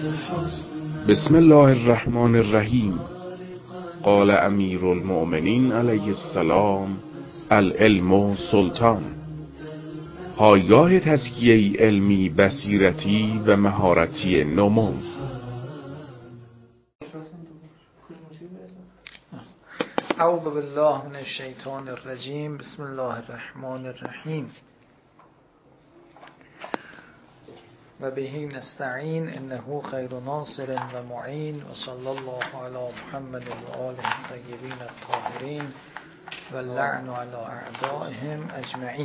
بسم الله الرحمن الرحیم. قال امیر المؤمنین علیه السلام: العلم سلطان. پایگاه تزکیه علمی، بصیرتی و مهارتی نمو. اعوذ بالله من الشیطان الرجیم. بسم الله الرحمن الرحیم. و بهی نستعین انه خیر ناصر و معین و صلی الله علی محمد و آله الطیبین الطاهرین و اللعن علی اعدائهم اجمعین.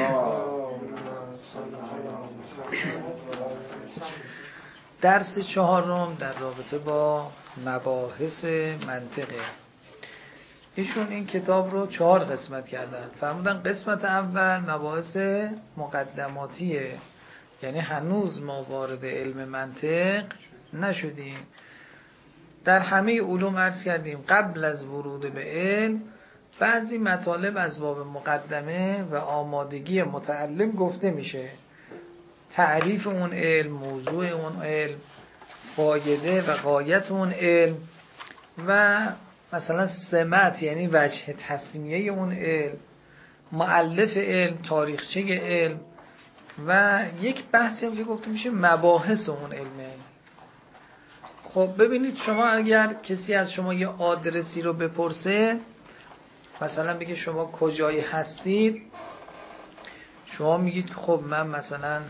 درس چهارم در رابطه با مباحث منطقه. ایشون این کتاب رو 4 قسمت کردن. فرمودن قسمت اول مباحث مقدماتیه، یعنی هنوز ما وارد علم منطق نشدیم. در همه علوم عرض کردیم قبل از ورود به علم بعضی مطالب از باب مقدمه و آمادگی متعلم گفته میشه. تعریف اون علم، موضوع اون علم، فایده و غایت اون علم و مثلا سمت یعنی وجه تسمیه اون علم، مؤلف علم، تاریخچه علم و یک بحثی هم که گفته میشه مباحث اون علمه. خب ببینید، شما اگر کسی از شما یه آدرسی رو بپرسه، مثلا بگه شما کجایی هستید، شما میگید خب من مثلا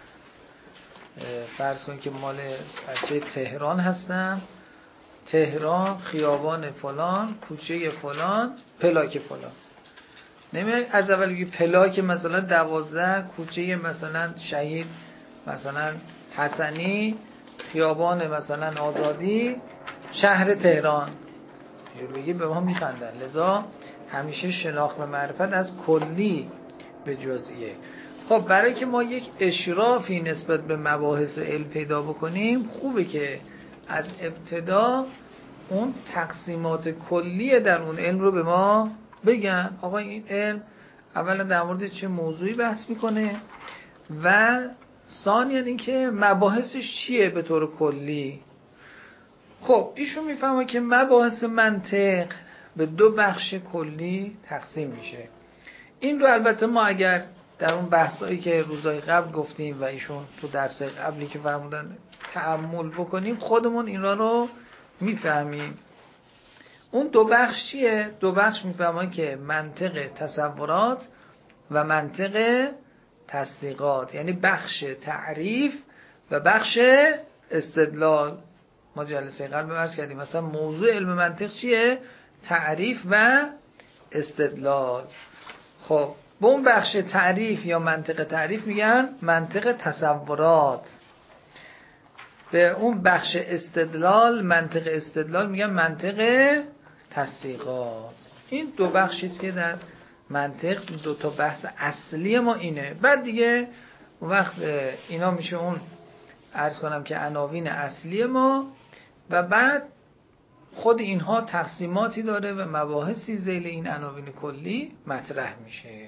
فرض کنید که مال بچه تهران هستم، تهران، خیابان فلان، کوچه فلان، پلاک فلان. نمیاد از اول بگی پلاک مثلا 12، کوچه مثلا شهید مثلا حسنی، خیابان مثلا آزادی، شهر تهران. اینجور بگی به ما میخندن. لذا همیشه شناخت و معرفت از کلی به جزئیه. خب برای که ما یک اشرافی نسبت به مباحث علم پیدا بکنیم، خوبه که از ابتدا اون تقسیمات کلی در اون علم رو به ما بگن. آقا این علم اولا در مورد چه موضوعی بحث میکنه و ثانیاً اینکه مباحثش چیه به طور کلی. خب ایشون میفهمه که مباحث منطق به 2 بخش کلی تقسیم میشه. این رو البته ما اگر در اون بحثایی که روزهای قبل گفتیم و ایشون تو درس قبلی که فرمودن تأمل بکنیم، خودمون این رو میفهمیم. اون 2 بخش چیه؟ 2 بخش میفهمن که منطق تصورات و منطق تصدیقات، یعنی بخش تعریف و بخش استدلال. ما جلسه قبل عرض کردیم مثلا موضوع علم منطق چیه؟ تعریف و استدلال. خب به اون بخش تعریف یا منطق تعریف میگن منطق تصورات. به اون بخش استدلال، منطق استدلال، میگن منطق تصدیقات. این 2 بخشیست که در منطق 2 تا بحث اصلی ما اینه. بعد دیگه وقت اینا میشه اون عرض کنم که عناوین اصلی ما و بعد خود اینها تقسیماتی داره و مباحثی ذیل این عناوین کلی مطرح میشه.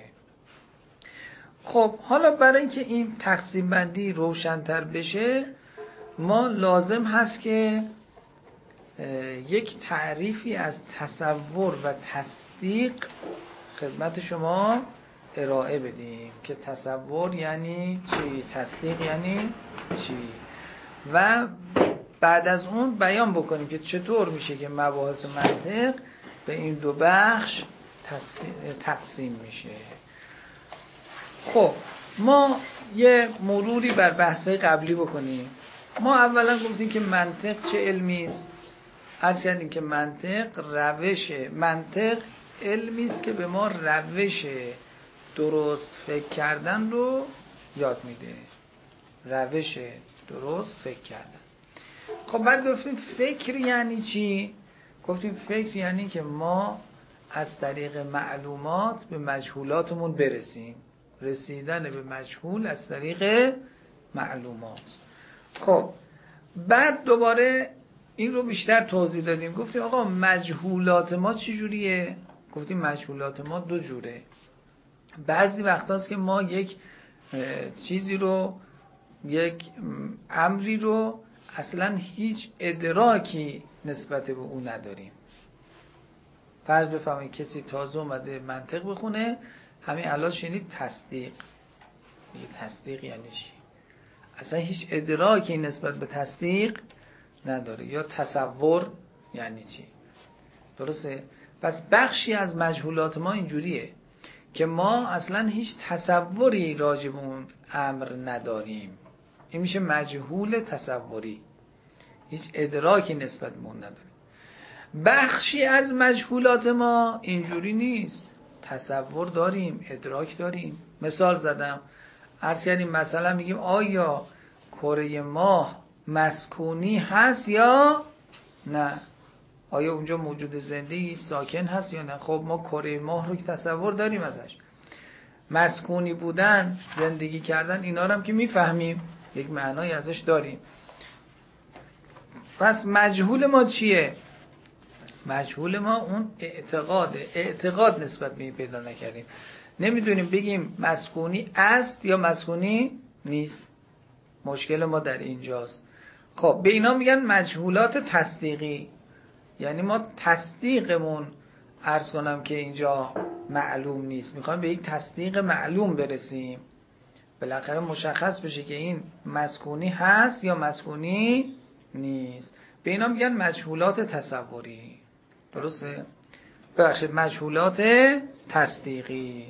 خب حالا برای اینکه این تقسیم بندی روشن‌تر بشه، ما لازم هست که یک تعریفی از تصور و تصدیق خدمت شما ارائه بدیم که تصور یعنی چی، تصدیق یعنی چی، و بعد از اون بیان بکنیم که چطور میشه که مباحث منطق به این 2 بخش تقسیم میشه. خب ما یه مروری بر بحثای قبلی بکنیم. ما اولا گفتیم که منطق چه علمی است. عرض کردیم که منطق علمی است که به ما روش درست فکر کردن رو یاد میده. روش درست فکر کردن. خب بعد گفتیم فکر یعنی چی؟ گفتیم فکر یعنی که ما از طریق معلومات به مجهولاتمون برسیم. رسیدن به مجهول از طریق معلومات. خب بعد دوباره این رو بیشتر توضیح دادیم. گفتیم آقا مجهولات ما چی جوریه؟ گفتیم مجهولات ما 2 جوره. بعضی وقتاست که ما یک چیزی رو، یک امری رو اصلا هیچ ادراکی نسبت به اون نداریم. فرض بفرمایید کسی تازه اومده منطق بخونه، همین الان شنید تصدیق، میگه تصدیق یعنی چی؟ اصلا هیچ ادراکی نسبت به تصدیق نداره. یا تصور یعنی چی؟ درسته؟ پس بخشی از مجهولات ما اینجوریه که ما اصلا هیچ تصوری راجع به اون امر نداریم. این میشه مجهول تصوری، هیچ ادراکی نسبت به اون نداریم. بخشی از مجهولات ما اینجوری نیست، تصور داریم، ادراک داریم. مثال زدم، عرض کردیم مثلا میگیم آیا کره ماه مسکونی هست یا نه؟ آیا اونجا موجود زندگی ساکن هست یا نه؟ خب ما کره ماه رو که تصور داریم ازش، مسکونی بودن، زندگی کردن، اینا رو هم که میفهمیم، یک معنای ازش داریم. پس مجهول ما چیه؟ مجهول ما اون اعتقاده. اعتقاد نسبت به این پیدا نکردیم، نمیدونیم بگیم مسکونی است یا مسکونی نیست. مشکل ما در اینجاست. خب به اینا میگن مجهولات تصدیقی، یعنی ما تصدیقمون عرض کنم که اینجا معلوم نیست، میخوایم به یک تصدیق معلوم برسیم، بالاخره مشخص بشه که این مسکونی هست یا مسکونی نیست. به اینا میگن مجهولات تصوری. درسته؟ ببخشید مجهولات تصدیقی.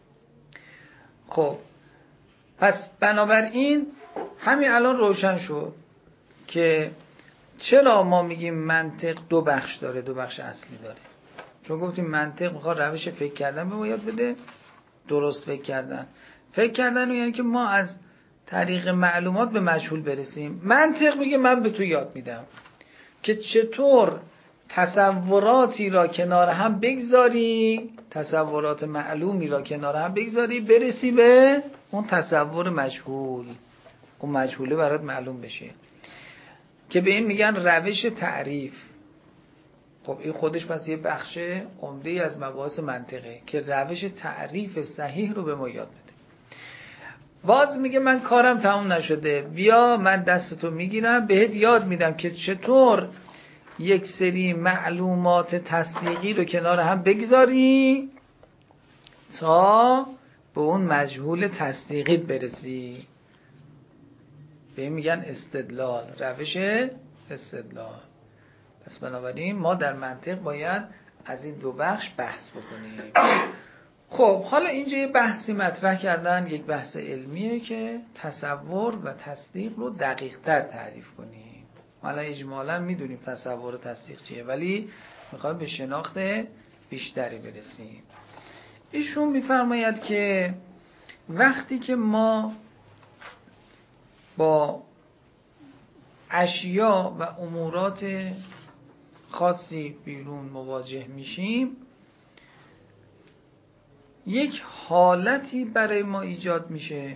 خب پس بنابراین همین الان روشن شد که چرا ما میگیم منطق دو بخش داره، دو بخش اصلی داره. چون گفتیم منطق میخواد روش فکر کردن به ما یاد بده، درست فکر کردن. فکر کردن یعنی که ما از طریق معلومات به مجهول برسیم. منطق میگه من به تو یاد میدم که چطور تصوراتی را کنار هم بگذاری، تصورات معلومی را کنار هم بگذاری، برسی به اون تصور مجهول، اون مجهوله برات معلوم بشه، که به این میگن روش تعریف. خب این خودش پس یه بخش عمده از مباحث منطقه که روش تعریف صحیح رو به ما یاد بده. باز میگه من کارم تموم نشده، بیا من دستتو میگیرم بهت یاد میدم که چطور یک سری معلومات تصدیقی رو کنار هم بگذاری تا به اون مجهول تصدیقی برسی. به این میگن استدلال، روش استدلال. پس بنابراین ما در منطق باید از این دو بخش بحث بکنیم. خب حالا اینجا یه بحثی مطرح کردن، یک بحث علمیه که تصور و تصدیق رو دقیق تر تعریف کنیم. حالا اجمالا میدونیم تصور و تصدیق چیه، ولی میخوایم به شناخت بیشتری برسیم. ایشون میفرماید که وقتی که ما با اشیا و امورات خاصی بیرون مواجه میشیم، یک حالتی برای ما ایجاد میشه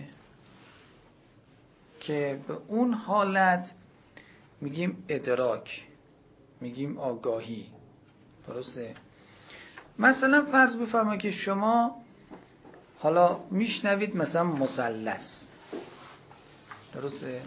که به اون حالت میگیم ادراک، میگیم آگاهی. درسته؟ مثلا فرض بفرمایید که شما حالا میشنوید مثلا مثلث، درسته؟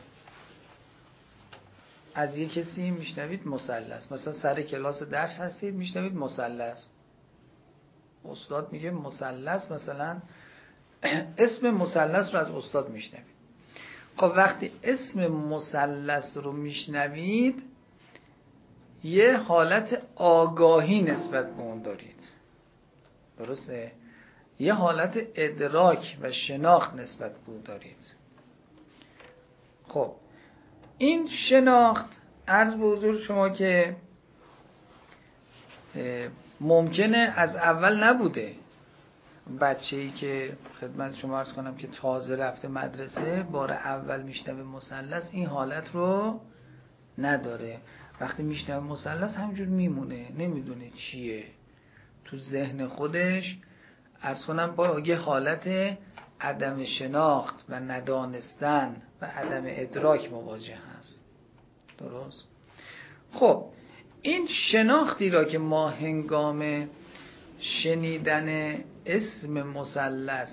از یک کسی میشنوید مثلث، مثلا سر کلاس درس هستید میشنوید مثلث، استاد میگه مثلث، مثلا اسم مثلث رو از استاد میشنوید. خب وقتی اسم مثلث رو میشنوید یه حالت آگاهی نسبت به اون دارید، درسته؟ یه حالت ادراک و شناخت نسبت به اون دارید. خب این شناخت عرض به حضور شما که ممکنه از اول نبوده. بچه‌ای که خدمت شما عرض کنم که تازه رفته مدرسه بار اول میشنوه مثلث، این حالت رو نداره. وقتی میشنوه مثلث همینجور میمونه، نمیدونه چیه، تو ذهن خودش عرض کنم با یه حالت عدم شناخت و ندانستن و عدم ادراک مواجه هست. درست؟ خب این شناختی را که ما هنگام شنیدن اسم مثلث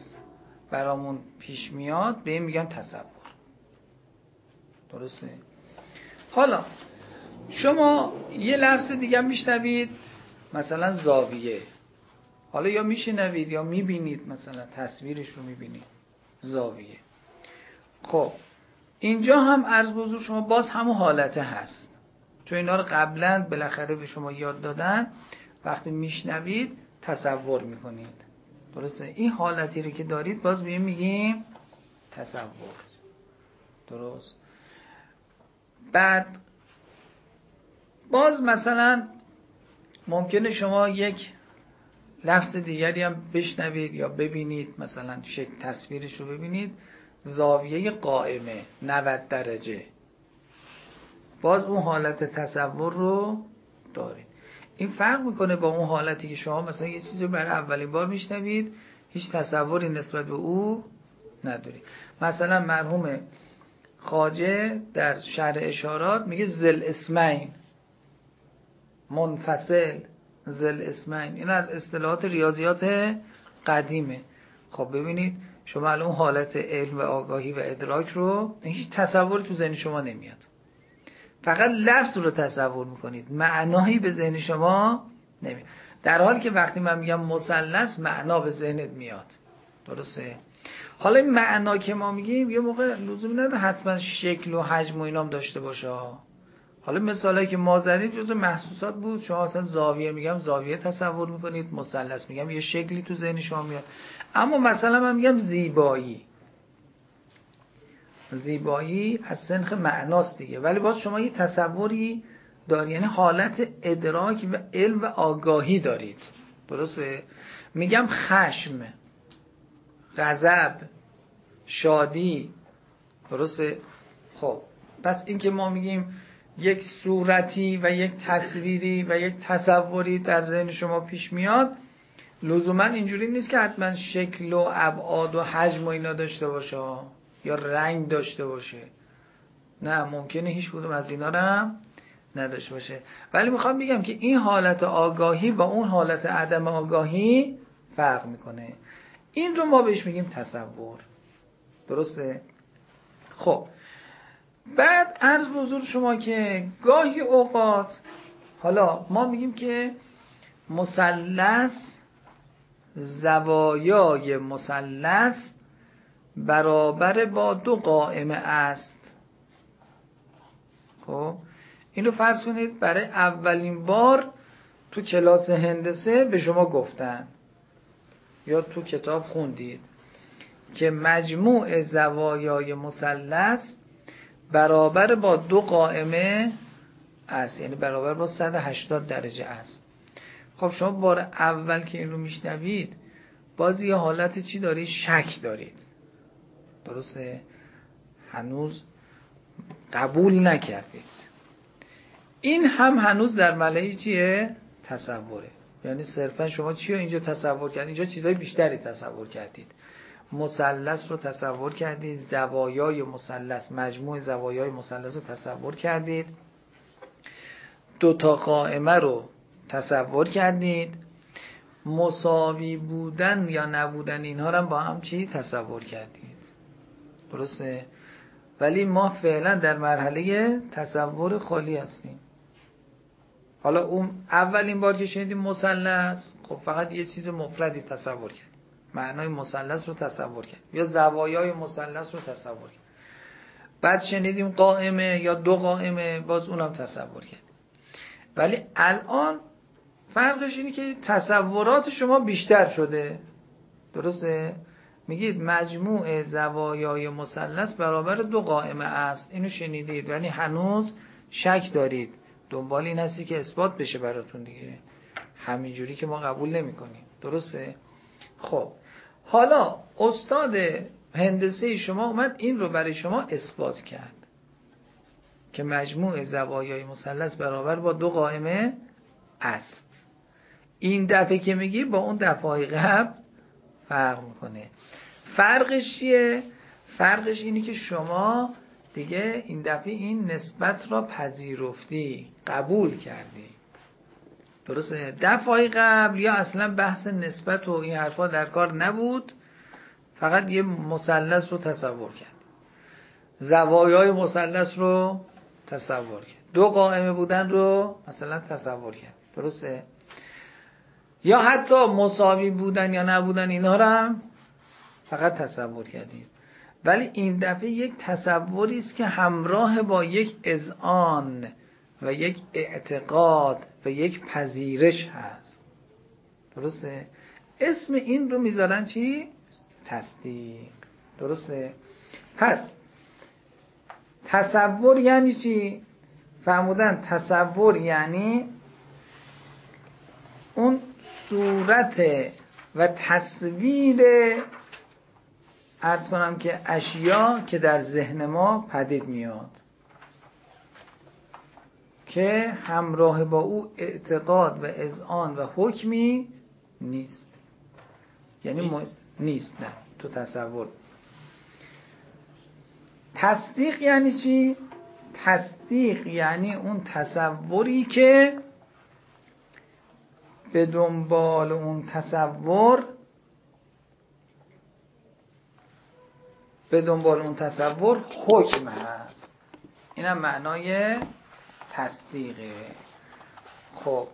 برامون پیش میاد به این میگن تصور. درسته؟ حالا شما یه لفظ دیگه میشنوید، مثلا زاویه. حالا یا میشنوید یا میبینید، مثلا تصویرش رو میبینید، زاویه. خب اینجا هم عرض به حضور شما باز همون حالته هست، چون اینا رو قبلا بالاخره به شما یاد دادن. وقتی میشنوید تصور میکنید، درسته؟ این حالتی رو که دارید باز میگیم تصور، درست؟ بعد باز مثلا ممکنه شما یک لفظ دیگری هم بشنوید یا ببینید، مثلا شکل تصویرش رو ببینید، زاویه قائمه 90 درجه، باز اون حالت تصور رو دارید. این فرق میکنه با اون حالتی که شما مثلا یه چیزی رو برای اولین بار میشنوید، هیچ تصوری نسبت به او ندارید. مثلا مرحوم خواجه در شرح اشارات میگه ذل اسمین، منفصل، ذل اسمین. این از اصطلاحات ریاضیات قدیمه. خب ببینید شما الان اون حالت علم و آگاهی و ادراک رو هیچ تصوری تو ذهن شما نمیاد، فقط لفظ رو تصور میکنید، معنایی به ذهن شما نمیاد. در حالی که وقتی من میگم مثلث معنا به ذهنت میاد، درسته؟ حالا این معنا که ما میگیم یه موقع لزومی نداره حتما شکل و حجم و اینام داشته باشه. حالا مثالایی که ما زدیم جزء محسوسات بود. شما اصلا زاویه میگم زاویه تصور میکنید، مثلث میگم یه شکلی تو ذهن شما میاد. اما مثلا من میگم زیبایی، زیبایی از سنخ معناست دیگه، ولی باز شما یه تصوری دارید، یعنی حالت ادراک و علم و آگاهی دارید، درسته؟ میگم خشم، غضب، شادی، درسته؟ خب پس این که ما میگیم یک صورتی و یک تصویری و یک تصوری در ذهن شما پیش میاد، لزوما اینجوری نیست که حتما شکل و ابعاد و حجم و اینا داشته باشه یا رنگ داشته باشه. نه، ممکنه هیچ کدوم از اینا رو هم نداشته باشه. ولی میخوام بگم که این حالت آگاهی با اون حالت عدم آگاهی فرق میکنه. این رو ما بهش میگیم تصور، درسته؟ خب بعد عرض به حضور شما که گاهی اوقات حالا ما میگیم که مثلث، زوایای مثلث برابر با 2 قائمه است. خب اینو فرض کنید برای اولین بار تو کلاس هندسه به شما گفتن یا تو کتاب خوندید که مجموع زوایای مثلث برابر با 2 قائمه است، یعنی برابر با 180 درجه است. خب شما بار اول که این رو میشنوید باز یه حالت چی دارید؟ شک دارید، درسته؟ هنوز قبول نکردید. این هم هنوز در ملأ چیه؟ تصوره. یعنی صرفا شما چی رو اینجا تصور کردید؟ اینجا چیزای بیشتری تصور کردید. مثلث رو تصور کردید، زوایای مثلث، مجموع زوایای مثلث رو تصور کردید، 2 تا قائمه رو تصور کردید، مساوی بودن یا نبودن اینها رو با هم چی تصور کردید، درسته؟ ولی ما فعلا در مرحله تصور خالی هستیم. حالا اون اولین بار که شنیدیم مثلث، خب فقط یه چیز مفردی تصور کرد، معنای مثلث رو تصور کرد یا زوایای مثلث رو تصور کرد. بعد شنیدیم قائمه یا 2 قائمه، باز اونم تصور کرد. ولی الان فرقش اینه که تصورات شما بیشتر شده، درسته؟ میگید مجموع زوایای مثلث برابر 2 قائمه است، اینو شنیدید ولی هنوز شک دارید، دنبال این هستی که اثبات بشه براتون دیگه، همینجوری که ما قبول نمی کنیم، درسته؟ خب حالا استاد هندسه شما اومد این رو برای شما اثبات کرد که مجموع زوایای مثلث برابر با 2 قائمه است. این دفعه که میگی با اون دفعه قبل فرق میکنه. فرقش چیه؟ فرقش اینه که شما دیگه این دفعه این نسبت را پذیرفتی، قبول کردی، درسته؟ دفعه قبل یا اصلا بحث نسبت و این حرفا در کار نبود، فقط یه مثلث رو تصور کرد، زوایای مثلث رو تصور کرد. دو قائمه بودن رو مثلا تصور کرد، درسته؟ یا حتی مساوی بودن یا نبودن اینا رو هم فقط تصور کردید. ولی این دفعه یک تصوری است که همراه با یک اذعان و یک اعتقاد و یک پذیرش هست، درسته؟ اسم این رو میذارن چی؟ تصدیق، درسته؟ پس تصور یعنی چی؟ فرمودن تصور یعنی اون صورت و تصویر، عرض کنم که اشیا که در ذهن ما پدید میاد که همراه با او اعتقاد و اذعان و حکمی نیست. یعنی نیست، نه تو تصور. تصدیق یعنی چی؟ تصدیق یعنی اون تصوری که به دنبال اون تصور حکم هست. اینم معنای تصدیقه. خب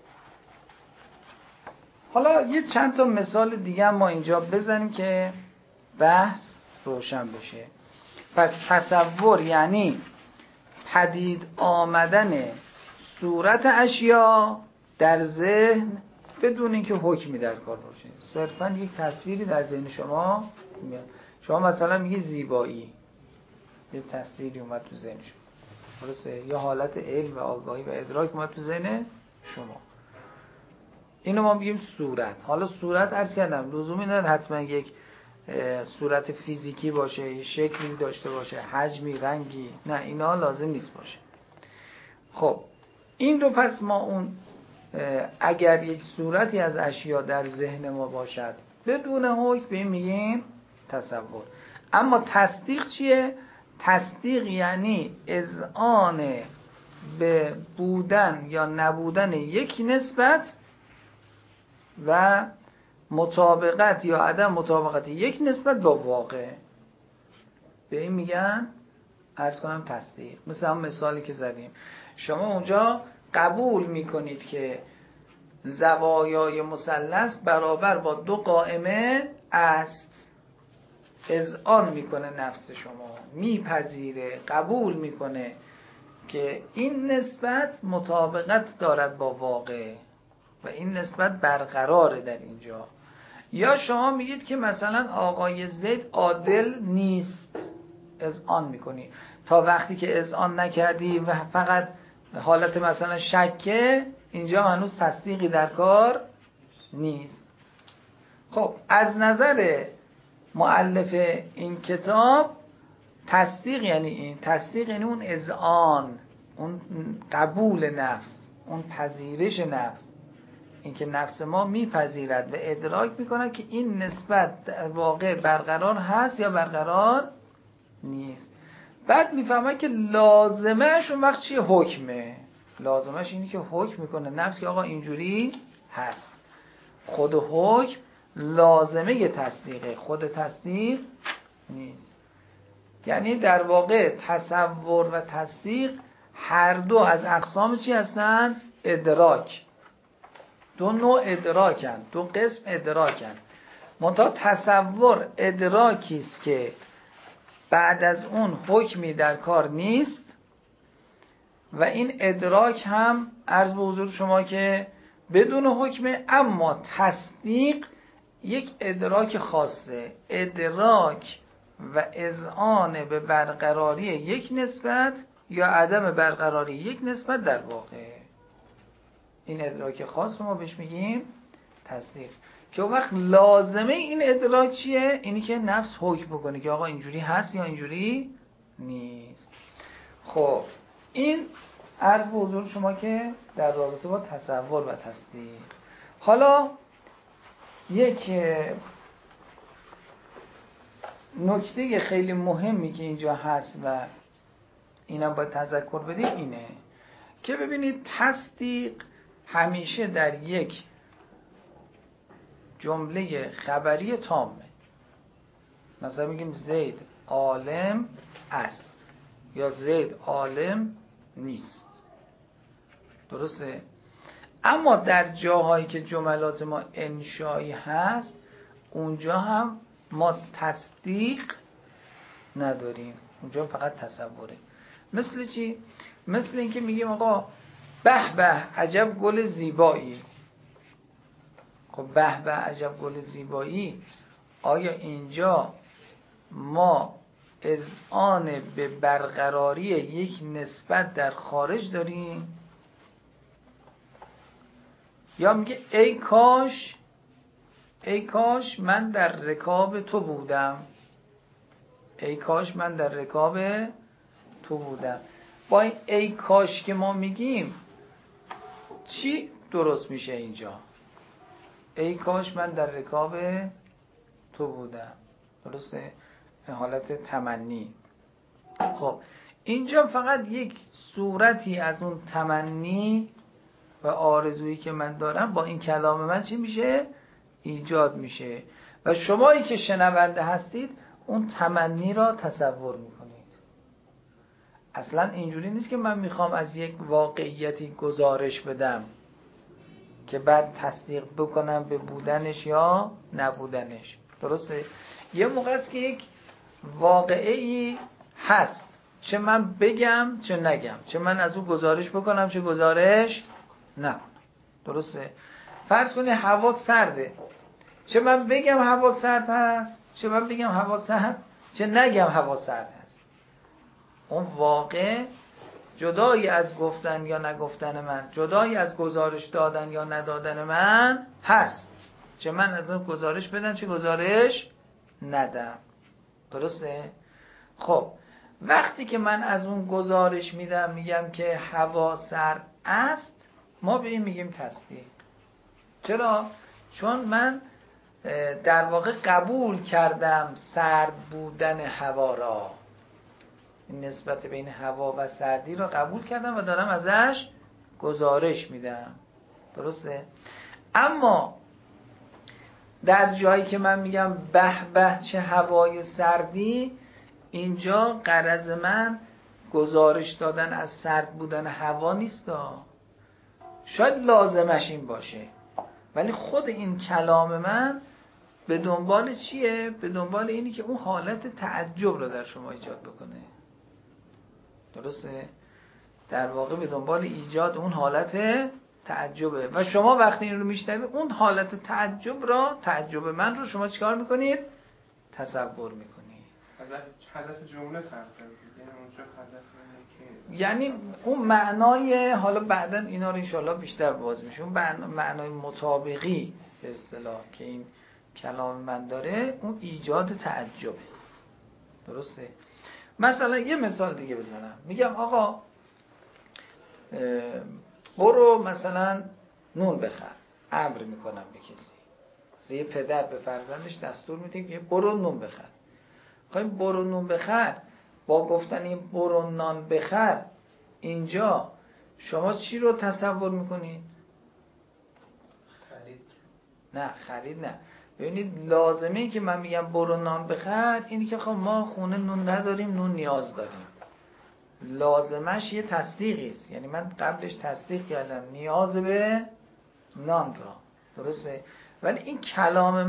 حالا یه چند تا مثال دیگه ما اینجا بزنیم که بحث روشن بشه. پس تصور یعنی پدید آمدن صورت اشیا در ذهن بدون اینکه حکمی در کار باشه، صرفا یک تصویری در ذهن شما میاد. شما مثلا میگی زیبایی، یه تصویری اومد تو ذهن شما، درسته؟ یا حالت علم و آگاهی و ادراک اومد تو ذهن شما، اینو ما میگیم صورت. حالا صورت عرض کردم لزومی نداره حتما یک صورت فیزیکی باشه، یه شکلی داشته باشه، حجمی، رنگی، نه اینا لازم نیست باشه. خب این رو پس ما اون اگر یک صورتی از اشیا در ذهن ما باشد بدون حکم به این میگیم تصور. اما تصدیق چیه؟ تصدیق یعنی اذعان به بودن یا نبودن یک نسبت و مطابقت یا عدم مطابقت یک نسبت با واقع، به این میگن عرض کنم تصدیق. مثل هم مثالی که زدیم، شما اونجا قبول میکنید که زوایای مثلث برابر با دو قائمه است، اذعان میکنه نفس شما، میپذیره، قبول میکنه که این نسبت مطابقت دارد با واقع و این نسبت برقراره در اینجا. یا شما میگید که مثلا آقای زید عادل نیست، اذعان میکنی. تا وقتی که اذعان نکردی و فقط حالت مثلا شکه، اینجا هنوز تصدیقی در کار نیست. خب از نظر مؤلف این کتاب تصدیق یعنی این، تصدیق یعنی اون اذعان، اون قبول نفس، اون پذیرش نفس، اینکه نفس ما میپذیرد و ادراک میکنه که این نسبت در واقع برقرار هست یا برقرار نیست. بعد میفهمه که لازمهش اون وقت چیه؟ حکمه. لازمهش اینه که حکم میکنه نفس که آقا اینجوری هست. خود حکم لازمه تصدیقه، خود تصدیق نیست. یعنی در واقع تصور و تصدیق هر دو از اقسام چی هستن؟ ادراک. دو نوع ادراکن، دو قسم ادراکن. منتها تصور ادراکی است که بعد از اون حکمی در کار نیست و این ادراک هم عرض به حضور شما که بدون حکمه. اما تصدیق یک ادراک خاصه، ادراک و اذعان به برقراری یک نسبت یا عدم برقراری یک نسبت در واقع. این ادراک خاص ما بهش میگیم تصدیق، که اون وقت لازمه این ادراک چیه؟ اینی که نفس حکم بکنه که آقا اینجوری هست یا اینجوری نیست. خب این عرض به حضور شما که در رابطه با تصور و تصدیق. حالا یک نکته خیلی مهمی که اینجا هست و اینم باید تذکر بدیم اینه که ببینید تصدیق همیشه در یک جمله خبری تامه. مثلا میگیم زید عالم است یا زید عالم نیست. درسته؟ اما در جاهایی که جملات ما انشایی هست اونجا هم ما تصدیق نداریم، اونجا فقط تصوره. مثل چی؟ مثل اینکه میگیم آقا به به عجب گل زیبایی. خب به به عجب گل زیبایی، آیا اینجا ما اذعان به برقراری یک نسبت در خارج داریم؟ یا میگه ای کاش من در رکاب تو بودم، ای کاش من در رکاب تو بودم. با این ای کاش که ما میگیم چی درست میشه اینجا؟ ای کاش من در رکاب تو بودم، درسته؟ به حالت تمنی. خب اینجا فقط یک صورتی از اون تمنی و آرزویی که من دارم با این کلام من چی میشه؟ ایجاد میشه و شمایی که شنونده هستید اون تمنی را تصور میکنید. اصلا اینجوری نیست که من میخوام از یک واقعیتی گزارش بدم که بعد تصدیق بکنم به بودنش یا نبودنش. درسته؟ یه موقع است که یک واقعی هست، چه من بگم چه نگم، چه من از اون گزارش بکنم چه گزارش نکنم. درسته؟ فرض کنید هوا سرده، چه من بگم هوا سرد هست چه من بگم هوا سرد، چه نگم هوا سرد هست. اون واقع جدایی از گفتن یا نگفتن من، جدایی از گزارش دادن یا ندادن من هست، چه من از اون گزارش بدم چه گزارش ندم. درسته؟ خب وقتی که من از اون گزارش میدم میگم که هوا سرد است، ما به این میگیم تصدیق. چرا؟ چون من در واقع قبول کردم سرد بودن هوا را، این نسبت بین هوا و سردی را قبول کردم و دارم ازش گزارش میدم. درسته؟ اما در جایی که من میگم به به چه هوای سردی، اینجا غرض من گزارش دادن از سرد بودن هوا نیست. شاید لازمش این باشه، ولی خود این کلام من به دنبال چیه؟ به دنبال اینی که اون حالت تعجب رو در شما ایجاد بکنه. درسته؟ در واقع به دنبال ایجاد اون حالت تعجبه و شما وقتی این رو میشنوید اون حالت تعجب من رو شما چیکار میکنید؟ تصور میکنید. هدف جمله فرق داره، یعنی اون معنای، حالا بعدن اینا رو انشالله بیشتر باز میشه، اون معنای مطابقی به اصطلاح که این کلام من داره اون ایجاد تعجبه. درسته؟ مثلا یه مثال دیگه بزنم، میگم آقا برو مثلا نون بخر، امر میکنم به کسی، یه پدر به فرزندش دستور میده که برو نون بخر. خواهیم برو نون بخر، با گفتن این برو نان بخر، اینجا شما چی رو تصور میکنید؟ خرید. نه خرید نه. ببینید لازمه ای که من میگم برو نان بخر اینی که خب ما خونه نون نداریم، نون نیاز داریم. لازمش یه تصدیقی است، یعنی من قبلش تصدیق کردم نیاز به نان را. درسته؟ ولی این کلام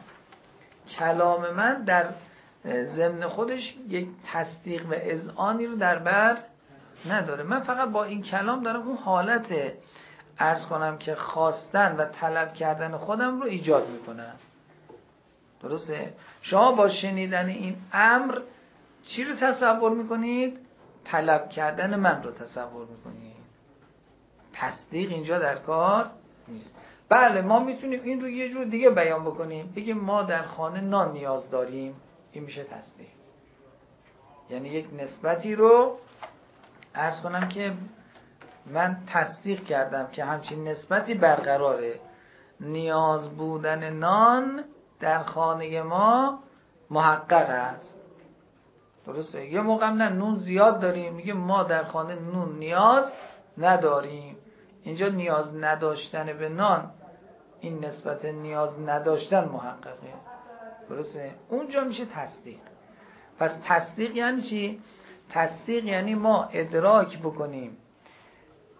من در ضمن خودش یک تصدیق و اذعانی رو در بر نداره. من فقط با این کلام دارم اون حالت عرض کنم که خواستن و طلب کردن خودم رو ایجاد میکنم. درسته؟ شما با شنیدن این امر چی رو تصور میکنید؟ طلب کردن من رو تصور میکنید. تصدیق اینجا در کار نیست. بله ما میتونیم این رو یه جور دیگه بیان بکنیم، بگیم ما در خانه نان نیاز داریم، این میشه تصدیق. یعنی یک نسبتی رو عرض کنم که من تصدیق کردم که همچین نسبتی برقراره، نیاز بودن نان در خانه ما محقق است. درسته؟ یه موقع نه نون زیاد داریم، میگه ما در خانه نون نیاز نداریم. اینجا نیاز نداشتن به نان، این نسبت نیاز نداشتن محققه. درسته؟ اونجا میشه تصدیق. پس تصدیق یعنی چی؟ تصدیق یعنی ما ادراک بکنیم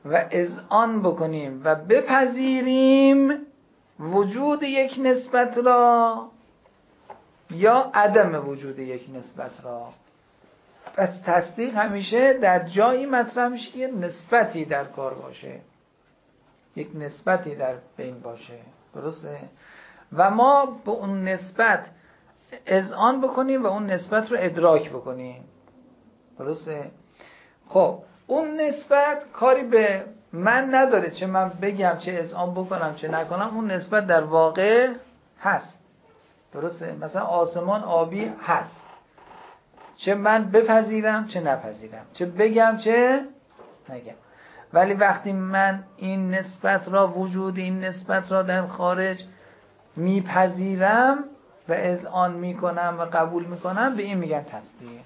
و اذعان بکنیم و بپذیریم وجود یک نسبت را یا عدم وجود یک نسبت را. پس تصدیق همیشه در جایی مطرح میشه که نسبتی در کار باشه، یک نسبتی در بین باشه. درسته؟ و ما به اون نسبت اذعان بکنیم و اون نسبت رو ادراک بکنیم. درسته؟ خب اون نسبت کاری به من نداره، چه من بگم چه اذعان بکنم چه نکنم، اون نسبت در واقع هست. درسته؟ مثلا آسمان آبی هست، چه من بپذیرم چه نپذیرم، چه بگم چه نگم. ولی وقتی من این نسبت را، وجود این نسبت را در خارج میپذیرم و اذعان میکنم و قبول میکنم، به این میگن تصدیق.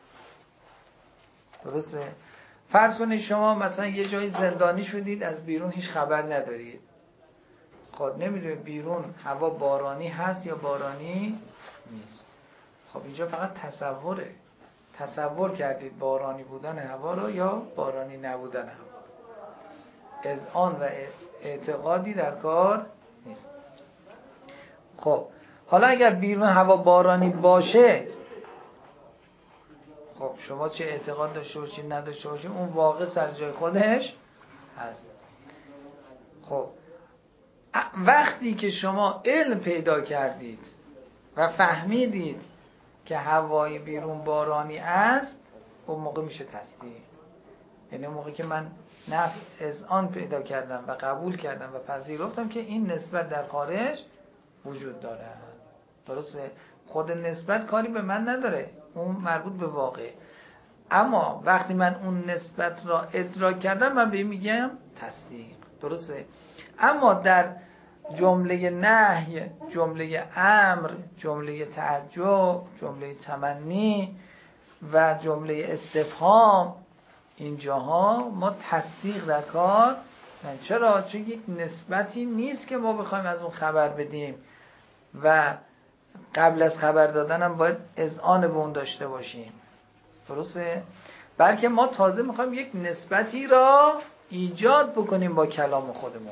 درسته؟ فرض کنید شما مثلا یه جای زندانی شدید، از بیرون هیچ خبر ندارید. خب نمیدونید بیرون هوا بارانی هست یا بارانی نیست. خب اینجا فقط تصوره، تصور کردید بارانی بودن هوا رو یا بارانی نبودن هوا. اذعان و اعتقادی در کار نیست. خب حالا اگر بیرون هوا بارانی باشه، خب شما چه اعتقاد داشته باشید نداشته باشید، اون واقع سر جای خودش هست. خب وقتی که شما علم پیدا کردید و فهمیدید که هوای بیرون بارانی است، اون موقع میشه تصدیق. یعنی اون موقع که من اذعان پیدا کردم و قبول کردم و پذیرفتم که این نسبت در خارج وجود داره. درسته؟ خود نسبت کاری به من نداره، اون مربوط به واقع. اما وقتی من اون نسبت را ادراک کردم، من به این میگم تصدیق. درسته؟ اما در جمله نهی، جمله امر، جمله تعجب، جمله تمنی و جمله استفهام، اینجاها ما تصدیق در کار نه. چرا؟ چون یک نسبتی نیست که ما بخوایم از اون خبر بدیم و قبل از خبر دادنم باید اذعان به اون داشته باشیم. درسته؟ بلکه ما تازه میخوایم یک نسبتی را ایجاد بکنیم با کلام خودمون.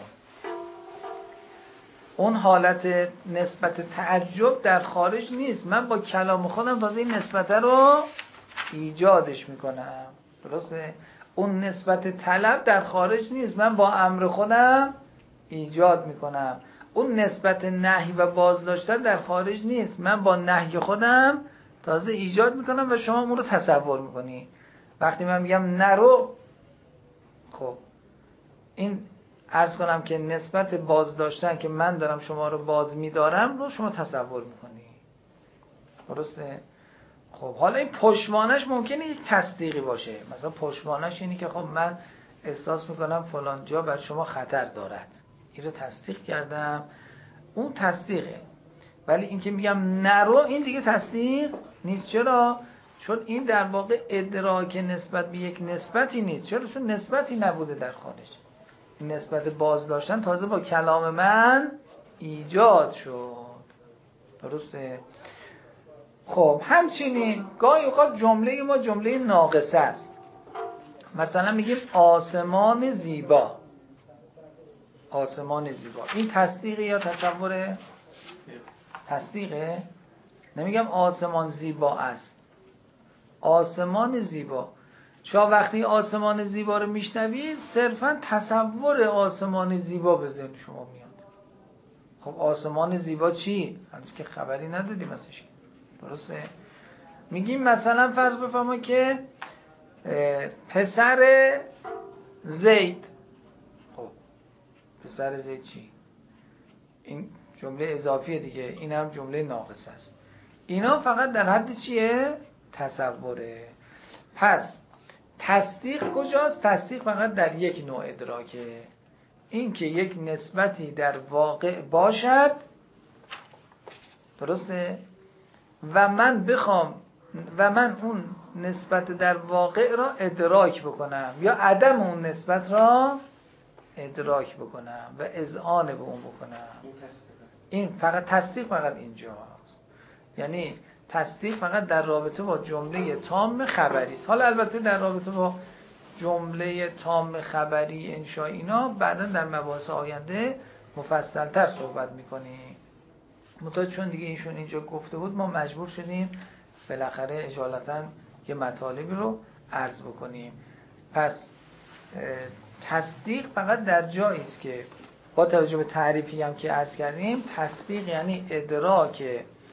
اون حالت نسبت تعجب در خارج نیست، من با کلام خودم تازه این نسبت رو ایجادش میکنم. درسته؟ اون نسبت طلب در خارج نیست، من با امر خودم ایجاد میکنم. اون نسبت نهی و بازداشتن در خارج نیست، من با نهی خودم تازه ایجاد میکنم و شما اون رو تصور میکنی. وقتی من میگم نرو، خب این عرض کنم که نسبت بازداشتن که من دارم شما رو باز میدارم رو شما تصور میکنی. درسته؟ خب حالا این پشتوانش ممکنه یک تصدیقی باشه. مثلا پشتوانش اینی که خب من احساس میکنم فلان جا بر شما خطر دارد، این رو تصدیق کردم، اون تصدیقه. ولی این که میگم نرو، این دیگه تصدیق نیست. چرا؟ چون این در واقع ادراک نسبت به یک نسبتی نیست. چرا؟ چون نسبتی نبوده در خارج. نسبت باز داشتن تازه با کلام من ایجاد شد. درسته؟ خب همچنین گاهی اوقات جمله ما جمله ناقصه است. مثلا میگیم آسمان زیبا. آسمان زیبا، این تصدیقه یا تصوره؟ تصدیقه. نمیگم آسمان زیبا است، آسمان زیبا. شما وقتی آسمان زیبا رو میشنوید صرفا تصور آسمان زیبا به ذهن شما میاد. خب آسمان زیبا چی؟ هنوز که خبری ندادیم ازش. درسته؟ میگیم مثلا فرض بفرمایید که پسر زید. خب پسر زید چی؟ این جمله اضافیه دیگه، این هم جمله ناقص است. اینا فقط در حد چیه؟ تصوره. پس تصدیق کجاست؟ تصدیق فقط در یک نوع ادراکه، این که یک نسبتی در واقع باشد. درسته؟ و من بخوام و من اون نسبت در واقع را ادراک بکنم یا عدم اون نسبت را ادراک بکنم و اذعان به اون بکنم. این فقط تصدیق فقط اینجاست. یعنی تصدیق فقط در رابطه با جمله تام خبری است. حالا البته در رابطه با جمله تام خبری انشا اینا بعدا در مباحث آینده مفصل‌تر صحبت می‌کنیم. منتها چون دیگه ایشون اینجا گفته بود ما مجبور شدیم بالاخره اجالتا یه مطالبی رو عرض بکنیم. پس تصدیق فقط در جایی است که با توجه به تعریفی هم که عرض کردیم، تصدیق یعنی ادراک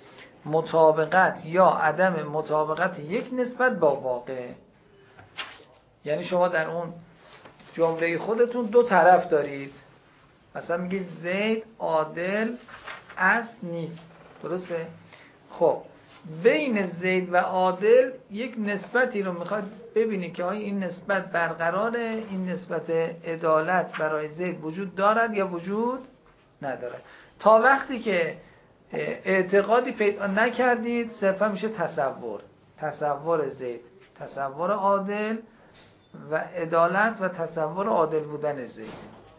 مطابقت یا عدم مطابقت یک نسبت با واقع. یعنی شما در اون جمله خودتون دو طرف دارید، مثلا میگید زید عادل است نیست، درسته؟ خب بین زید و عادل یک نسبتی رو میخواد ببینید که آیا این نسبت برقراره، این نسبت عدالت برای زید وجود دارد یا وجود ندارد. تا وقتی که اعتقادی پیدا نکردید صرفا میشه تصور زید، تصور عادل و عدالت و تصور عادل بودن زید،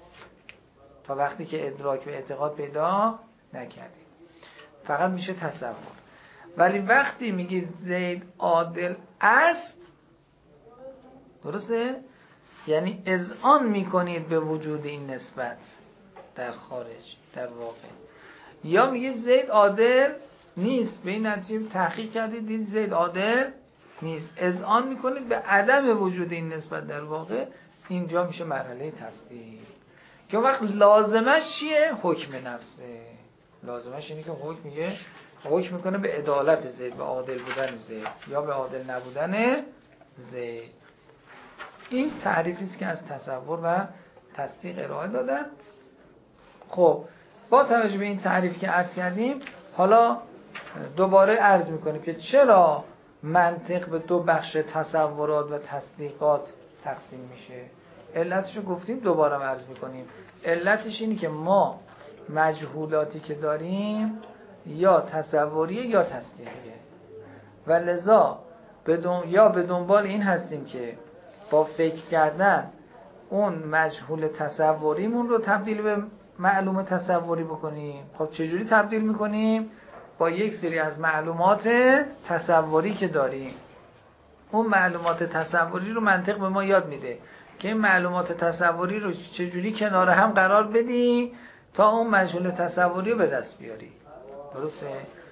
تا وقتی که ادراک و اعتقاد پیدا نکردید فقط میشه تصور. ولی وقتی میگید زید عادل است، درسته؟ یعنی اذعان میکنید به وجود این نسبت در خارج، در واقع. یا میگید زید عادل نیست، به این نتیجه تحقیق کردید دید زید عادل نیست، اذعان میکنید به عدم وجود این نسبت در واقع. اینجا میشه مرحله تصدیق که وقت لازمش چیه؟ حکم نفسه. لازمش اینه که حکم میکنه به عدالت زید، به عادل بودن زید یا به عادل نبودن زید. این تعریفی است که از تصور و تصدیق ارائه دادن. خب با توجه به این تعریف که عرض کردیم، حالا دوباره عرض میکنیم که چرا منطق به دو بخش تصورات و تصدیقات تقسیم میشه. علتش رو گفتیم، دوباره عرض میکنیم. علتش اینه که ما مجهولاتی که داریم یا تصوریه یا تصدیقیه و لذا یا به دنبال این هستیم که با فکر کردن اون مجهول تصوریمون رو تبدیل به معلوم تصوری بکنیم. خب چجوری تبدیل میکنیم؟ با یک سری از معلومات تصوری که داریم. اون معلومات تصوری رو منطق به ما یاد میده که این معلومات تصوری رو چجوری کنار هم قرار بدی تا اون مجهول تصوری رو به دست بیاری، درسته؟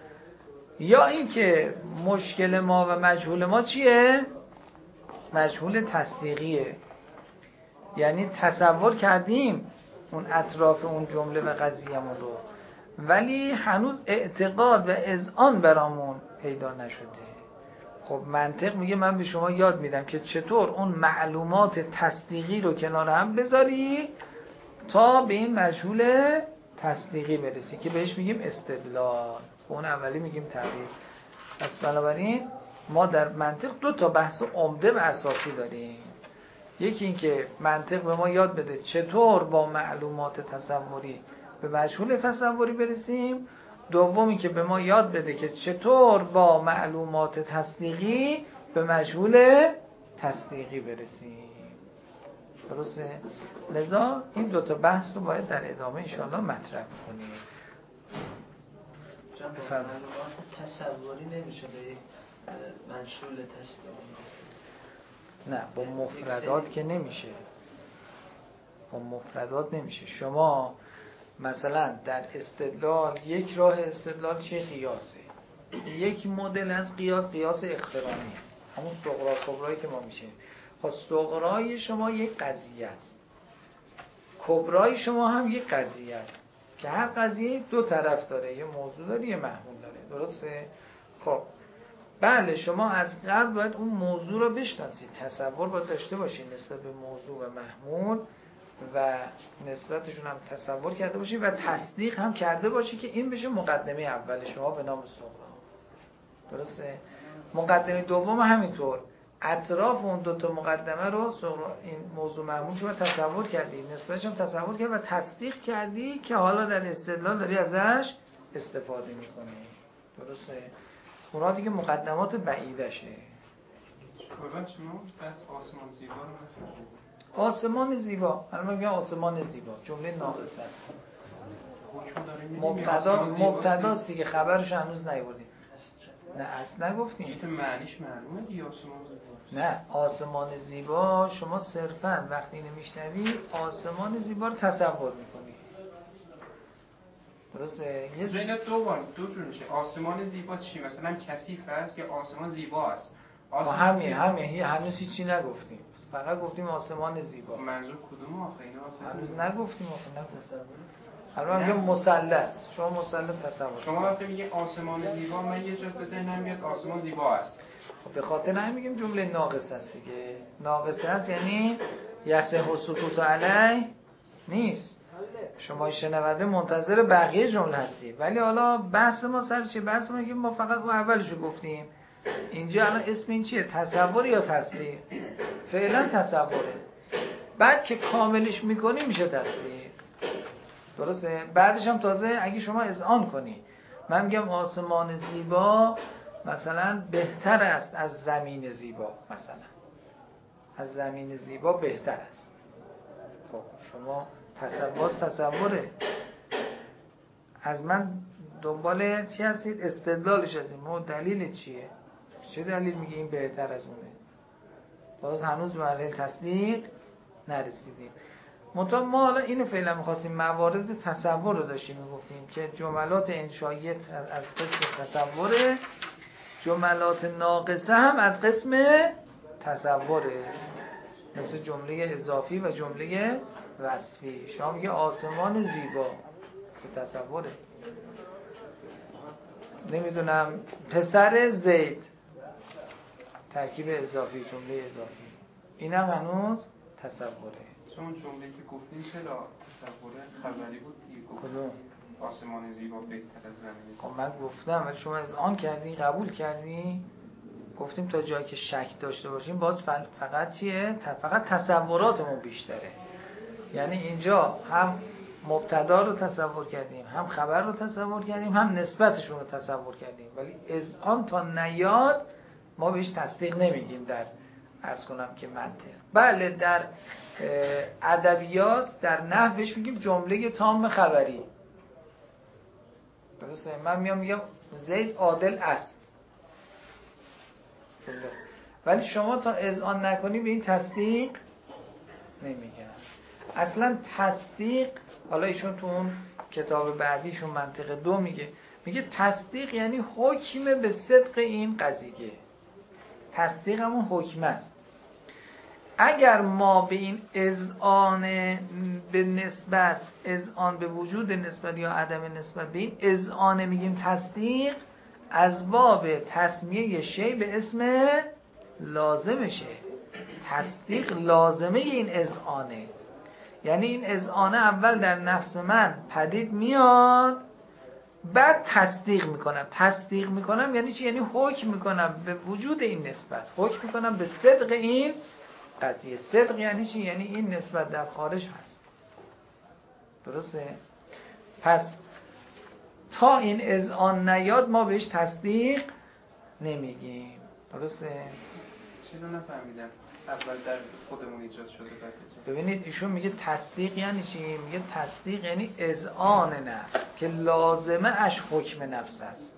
یا این که مشکل ما و مجهول ما چیه؟ مجهول تصدیقیه. یعنی تصور کردیم اون اطراف اون جمله و قضیه‌مون رو، ولی هنوز اعتقاد و اذعان برامون پیدا نشده. خب منطق میگه من به شما یاد میدم که چطور اون معلومات تصدیقی رو کنار هم بذاری تا به این مجهول تصدیقی برسی که بهش میگیم استدلال. اون اولی میگیم تعریف. پس بنابراین ما در منطق دو تا بحث عمده و اساسی داریم. یکی این که منطق به ما یاد بده چطور با معلومات تصوری به مجهول تصوری برسیم. دومی که به ما یاد بده که چطور با معلومات تصدیقی به مجهول تصدیقی برسیم. درسته؟ لذا این دو تا بحث رو باید در ادامه انشاءالله مطرح کنیم. معلومات تصوری نمیشه به مجهول تصدیقی. نه، با مفردات که نمیشه. با مفردات نمیشه. شما مثلا در استدلال یک راه استدلال چه قیاسه؟ یک مدل از قیاس اقترانی، همون صغرا کبرایی که ما میشه. خب صغرای شما یک قضیه است، کبرای شما هم یک قضیه است که هر قضیه دو طرف داره، یه موضوع داره یه محمول داره، درسته؟ خب بله، شما از قبل باید اون موضوع رو بشناسید، تصور باید داشته باشید نسبت به موضوع و محمول و نسبتشون هم تصور کرده باشید و تصدیق هم کرده باشید که این بشه مقدمه اول شما به نام صغرا، درسته؟ مقدمه دوم همینطور، اطراف اون دوتا مقدمه رو این موضوع محمول شما تصور کردی، نسبتش هم تصور کردی و تصدیق کردی که حالا در استدلال داری ازش استفاده میکنی، درسته؟ اونا دیگه مقدمات بعیدشه. قربان شما بس آسمان زیبا رو نفهمید. آسمان زیبا، الان میگم آسمان زیبا جمله ناقص است. مبتداست دیگه، خبرش هنوز نیاوردیم. نه اصل نگفتیم. تو معنیش معلومه دیگه آسمان زیبا. نه آسمان زیبا شما صرفاً وقتی اینو میشنوی آسمان زیبا رو تصور میکنی. درسته؟ اینا دو جور میشه. آسمان زیبا چی؟ مثلا کثیف است یا آسمان زیبا است؟ همین هنوز هیچی نگفتیم. فقط گفتیم آسمان زیبا. منظور کدوم آخه اینا؟ هنوز نگفتیم الان میگم مثلث. شما مثلث تصور. شما وقتی میگه آسمان زیبا من یه جا به ذهنم میاد آسمان زیبا است. به خاطر همین میگیم جمله ناقص است دیگه. ناقص است یعنی یصح سکوت علی نیست. شما شنونده منتظر بقیه جمله هستی. ولی حالا بحث ما سر چیه؟ بحث ما که ما فقط اون اولشو گفتیم. اینجا الان اسم این چیه؟ تصور یا تصدیق؟ فعلا تصوره. بعد که کاملش میکنی میشه تصدیق. درسته؟ بعدش هم تازه اگه شما اذعان کنی من میگم آسمان زیبا مثلا بهتر است از زمین زیبا، مثلا از زمین زیبا بهتر است. خب شما تصوره از من دنبال چی هستید؟ استدلالش هستید. ما دلیل چیه؟ چه دلیل میگه این بهتر از اونه؟ باز هنوز به مرحله تصدیق نرسیدیم. منتها ما حالا اینو فعلا می‌خواستیم موارد تصور رو داشتیم میگفتیم که جملات انشایی از قسم تصوره، جملات ناقصه هم از قسم تصوره، مثل جمله اضافی و جمله وصفی. شما میگه آسمان زیبا که تصوره. نمیدونم پسر زید، ترکیب اضافی، جمله اضافی، این هم هنوز تصوره. اون جمله که گفتیم چرا تصوره خبری بود دیگه؟ کدوم؟ آسمان زیبا بهتر از زمین زیبا. خب من گفتم ولی شما اذعان کردی، قبول کردی. گفتیم تا جایی که شک داشته باشیم باز فقط چیه؟ فقط تصوراتمون بیشتره. یعنی اینجا هم مبتدا رو تصور کردیم، هم خبر رو تصور کردیم، هم نسبتشون رو تصور کردیم، ولی اذعان تا نیاد ما بهش تصدیق نمیگیم. در عرض کنم که منطق، بله در ادبیات در نحو بهش میگیم جمله تام خبری. درسته؟ من میگم زید عادل است، ولی شما تا اذعان نکنی به این تصدیق نمیگن. اصلا تصدیق، حالا ایشون تو اون کتاب بعدیشون منطق 2 میگه تصدیق یعنی حکم به صدق این قضیه. تصدیق همون حکم است. اگر ما به این اذعان به نسبت، اذعان به وجود نسبت یا عدم نسبت به این اذعان میگیم تصدیق، از باب تسمیه شی به اسم لازمشه. تصدیق لازمه این اذعانه. یعنی این اذعانه اول در نفس من پدید میاد، بعد تصدیق میکنم. تصدیق میکنم یعنی چی؟ یعنی حکم میکنم به وجود این نسبت، حکم میکنم به صدق این قضیه. صدق یعنی چی؟ یعنی این نسبت در خارج هست. درسته؟ پس تا این اذعان نیاد ما بهش تصدیق نمیگیم. درسته؟ چیزا نفهمیدم. اول در خودمون ایجاد شده بعد. ببینید ایشون میگه تصدیق یعنی چی؟ میگه تصدیق یعنی اذعان نفس که لازمه اش حکم نفس است.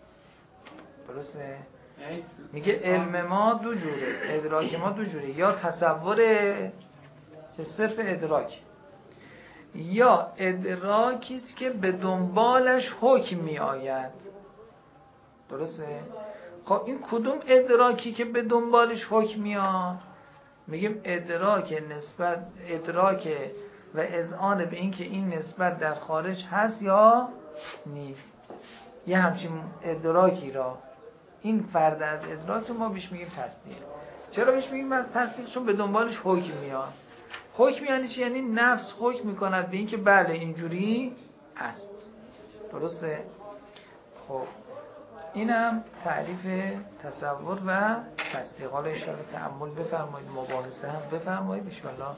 درسته؟ میگه علم ما دو جوره، ادراک ما دو جوره، یا تصوره که صرف ادراک، یا ادراکی است که به دنبالش حکم می آید. درسته؟ خب این کدوم ادراکی که به دنبالش حکم میاد؟ میگیم ادراک نسبت، ادراک و اذعان به این که این نسبت در خارج هست یا نیست. یه همچین ادراکی را این فرد از ادراک رو ما بهش میگیم تصدیق. چرا بهش میگیم تصدیق؟ چون به دنبالش حکم میاد. حکم یعنی چی؟ یعنی نفس حکم میکند به این که بله اینجوری است. درسته؟ خب اینم تعریف تصور و تصدیق. حالا انشاءالله تأمل بفرمایید، مباحثه هم بفرمایید انشاءالله.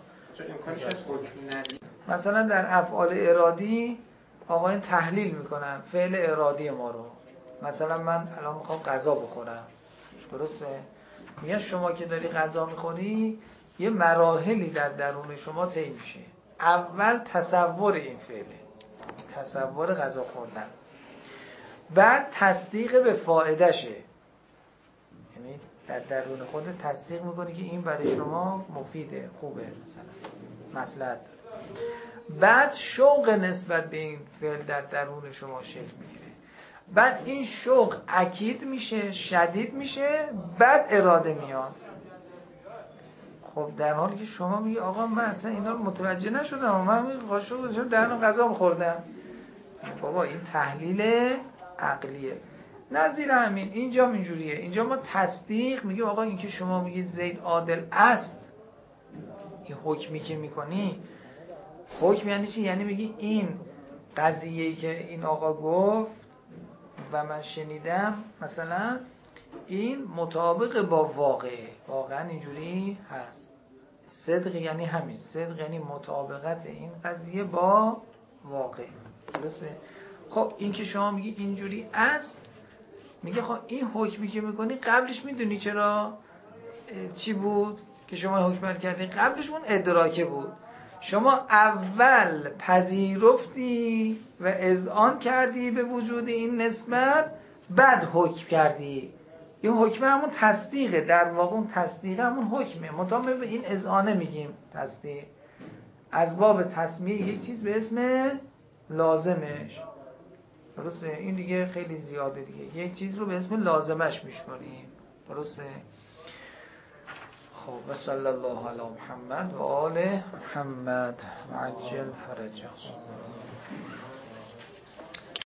مثلا در افعال ارادی آقایان تحلیل میکنن فعل ارادی ما رو. مثلا من الان میخوام غذا بخورم، درسته؟ میگن شما که داری غذا میخوری یه مراحلی در درون شما طی میشه. اول تصور این فعله، تصور غذا خوردن، بعد تصدیق به فائدشه. یعنی در درون خودت تصدیق میکنی که این برای شما مفیده، خوبه، مثلا مصلحت. بعد شوق نسبت به این فعل در درون شما شکل میگیره، بعد این شوق اکید میشه، شدید میشه، بعد اراده میاد. خب در حالی که شما میگی آقا من اصلا اینا رو متوجه نشدم، من قاشق گذاشتم دهنم غذا می‌خوردم. بابا این تحلیل عقلیه. نظیر همین اینجا اینجوریه. اینجا ما تصدیق میگیم آقا این که شما میگید زید عادل است، این حکمی که میکنی، حکم یعنی چی؟ یعنی میگی این قضیه‌ای که این آقا گفت و من شنیدم مثلا این مطابق با واقعه، واقعا اینجوری هست. صدق یعنی همین، صدق یعنی مطابقت این قضیه با واقع. درسته؟ خب این که شما میگی اینجوری است، میگه خب این حکمی که میکنی قبلش میدونی چرا چی بود که شما حکم کردی؟ قبلش اون ادراکه بود. شما اول پذیرفتی و اذعان کردی به وجود این نسبت، بعد حکم کردی. این حکمه همون تصدیقه، در واقع اون تصدیقه همون حکمه، مطابق به این اذعانه میگیم تصدیق. از باب تسمیه یک چیز به اسم لازمش. درسته؟ این دیگه خیلی زیاده دیگه، یک چیز رو به اسم لازمش میشماریم. درسته؟ خب و صلی الله علی محمد و آل محمد و عجل فرجه.